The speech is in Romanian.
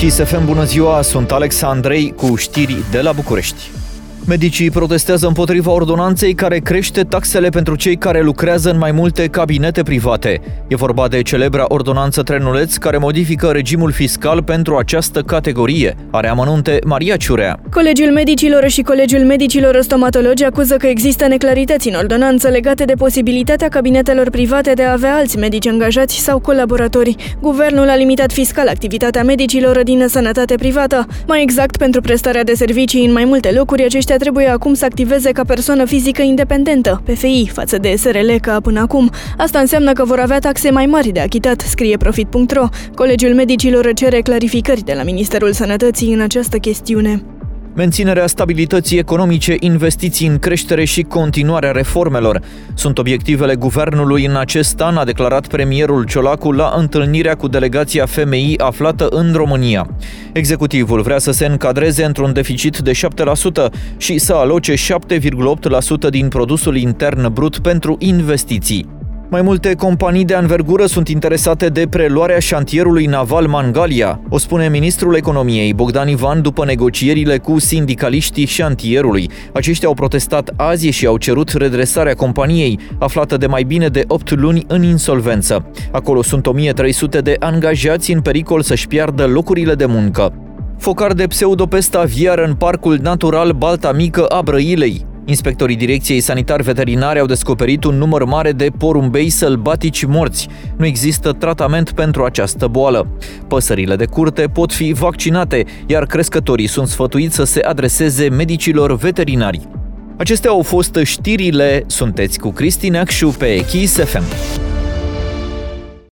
Kiss FM, bună ziua, sunt Alex Andrei cu știri de la București. Medicii protestează împotriva ordonanței care crește taxele pentru cei care lucrează în mai multe cabinete private. E vorba de celebra ordonanță Trenuleț care modifică regimul fiscal pentru această categorie. Are amănunte Maria Ciurea. Colegiul Medicilor și Colegiul Medicilor Stomatologi acuză că există neclarități în ordonanță legate de posibilitatea cabinetelor private de a avea alți medici angajați sau colaboratori. Guvernul a limitat fiscal activitatea medicilor din sănătate privată. Mai exact, pentru prestarea de servicii în mai multe locuri, aceștia trebuie acum să activeze ca persoană fizică independentă, PFI, față de SRL ca până acum. Asta înseamnă că vor avea taxe mai mari de achitat, scrie Profit.ro. Colegiul Medicilor cere clarificări de la Ministerul Sănătății în această chestiune. Menținerea stabilității economice, investiții în creștere și continuarea reformelor sunt obiectivele guvernului în acest an, a declarat premierul Ciolacu la întâlnirea cu delegația FMI aflată în România. Executivul vrea să se încadreze într-un deficit de 7% și să aloce 7,8% din produsul intern brut pentru investiții. Mai multe companii de anvergură sunt interesate de preluarea șantierului naval Mangalia, o spune ministrul economiei Bogdan Ivan după negocierile cu sindicaliștii șantierului. Aceștia au protestat azi și au cerut redresarea companiei, aflată de mai bine de 8 luni în insolvență. Acolo sunt 1300 de angajați în pericol să-și piardă locurile de muncă. Focar de pseudopest aviară în Parcul Natural Balta Mică a Brăilei. Inspectorii Direcției Sanitar-Veterinare au descoperit un număr mare de porumbei sălbatici morți. Nu există tratament pentru această boală. Păsările de curte pot fi vaccinate, iar crescătorii sunt sfătuiți să se adreseze medicilor veterinari. Acestea au fost știrile. Sunteți cu Cristi Neacșu pe Kiss FM.